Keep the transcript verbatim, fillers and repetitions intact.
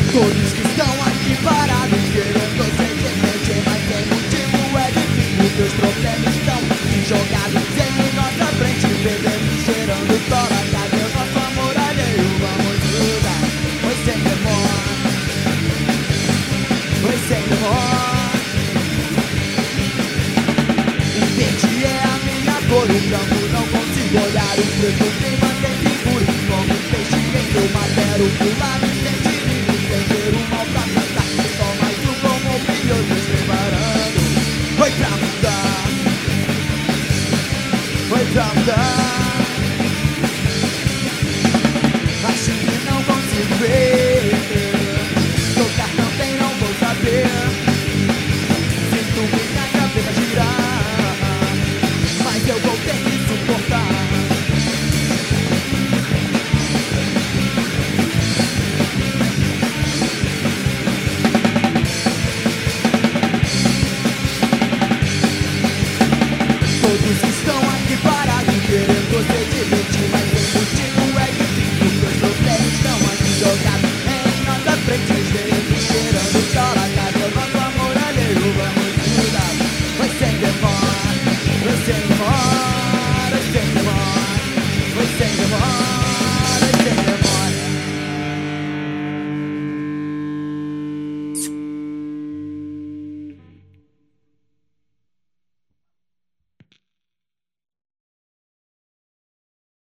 Todos que estão aqui parados querendo ser defender, mas sem motivo é difícil. Teus problemas estão jogados em nossa frente, bebendo, cheirando toda. Cadê o nosso amor alheio? Vamos mudar, foi sem demora, foi sem demora. O verde é a minha cor, o branco não consigo olhar, o preto me mantém seguro, como um peixe em seu mar, quero pular.